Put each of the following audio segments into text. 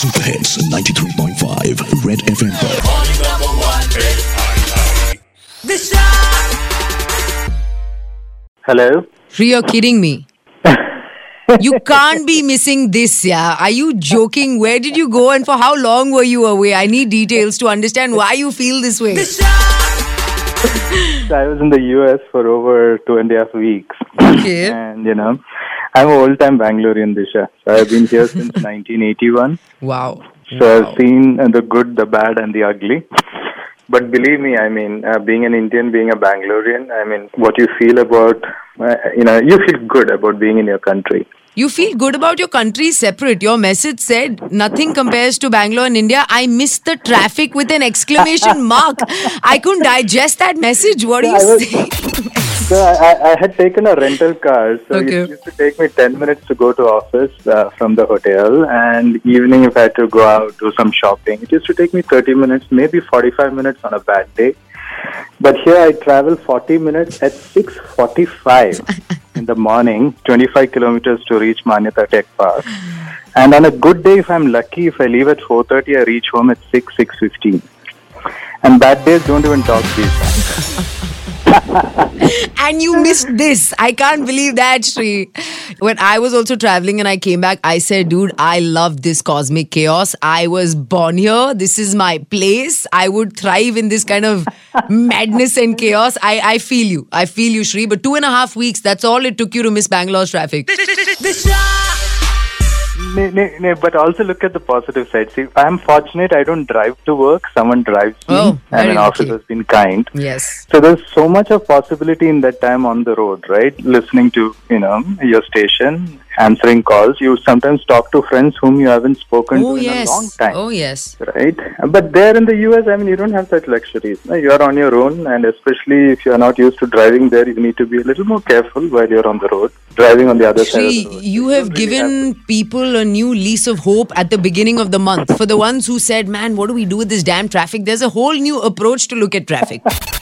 Super Hits 93.5 Red FM पर। Hello? You're kidding me. You can't be missing this, yeah. Are you joking? Where did you go and for how long were you away? I need details to understand why you feel this way. I was in the US for over 2.5 weeks. Okay. And, I'm an old-time Bangalorean, Disha. So I've been here since 1981. Wow. So I've seen the good, the bad, and the ugly. But believe me, being an Indian, being a Bangalorean, what you feel about, you feel good about being in your country. You feel good about your country separate. Your message said nothing compares to Bangalore and India. I missed the traffic with an exclamation mark. I couldn't digest that message. What do you say? So I had taken a rental car. So Okay. It used to take me 10 minutes to go to office from the hotel. And evening, if I had to go out, do some shopping, it used to take me 30 minutes, maybe 45 minutes on a bad day. But here I travel 40 minutes at 6:45 in the morning, 25 kilometers to reach Manyata Tech Park. And on a good day, if I'm lucky, if I leave at 4:30, I reach home at 6:15. And bad days don't even talk these times. And you missed this. I can't believe that, Shri. When I was also traveling and I came back, I said, dude, I love this cosmic chaos. I was born here. This is my place. I would thrive in this kind of madness and chaos. I feel you. I feel you, Shri. But 2.5 weeks, that's all it took you to miss Bangalore's traffic. But also look at the positive side. See, I'm fortunate I don't drive to work. Someone drives me. Oh, and very an office lucky. has been kind. Yes. So there's so much of possibility in that time on the road, right? Listening to, your station, answering calls. You sometimes talk to friends whom you haven't spoken to in a long time. Oh, yes. Right? But there in the US, you don't have such luxuries. You are on your own, and especially if you are not used to driving there, you need to be a little more careful while you're on the road, driving on the other side of Shri, the road. you have given people a new lease of hope at the beginning of the month. For the ones who said, man, what do we do with this damn traffic? There's a whole new approach to look at traffic.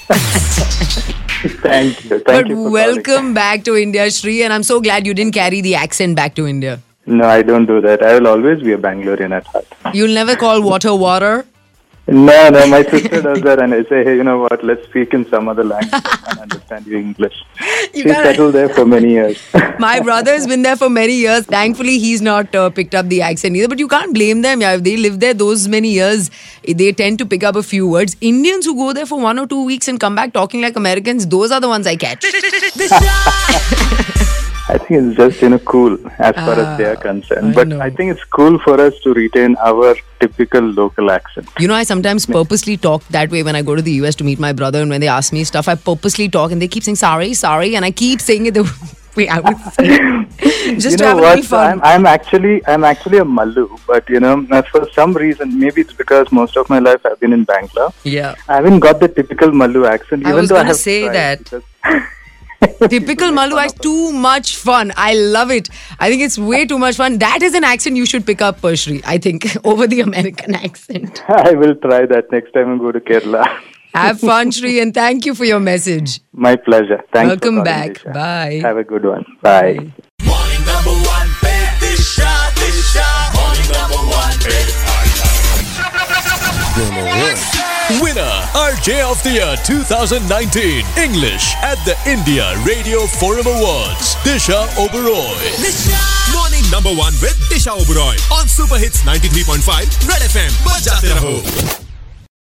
Thank you. But You for welcome calling. back to India, Shri. And I'm so glad you didn't carry the accent back to India. No, I don't do that. I will always be a Bangalorean at heart. You'll never call water. No, my sister does that, and I say, hey, you know what, let's speak in some other language. I can't understand your English. You She's can't- settled there for many years. My brother has been there for many years. Thankfully, he's not picked up the accent either. But you can't blame them. Yeah, if they live there those many years, they tend to pick up a few words. Indians who go there for 1 or 2 weeks and come back talking like Americans, those are the ones I catch. I think it's just, cool as far as they are concerned. But know. I think it's cool for us to retain our typical local accent. I sometimes purposely talk that way when I go to the US to meet my brother, and when they ask me stuff, I purposely talk and they keep saying sorry, and I keep saying it the way I would say. Just to have a little fun. I'm actually a Mallu, but for some reason, maybe it's because most of my life I've been in Bangalore. Yeah. I haven't got the typical Mallu accent. I even was though I gonna have say tried, that. because- Typical Malu is too much fun. I love it. I think it's way too much fun. That is an accent you should pick up, Shri, I think, over the American accent. I will try that next time I go to Kerala. Have fun, Shri, and thank you for your message. My pleasure. Thanks Welcome for calling, back. Disha. Bye. Have a good one. Bye. Morning number one, Disha. Morning number one, Winner, RJ of the Year 2019, English at the India Radio Forum Awards, Disha Oberoi. Morning number one with Disha Oberoi on Super Hits 93.5 Red FM. बजाते रहो.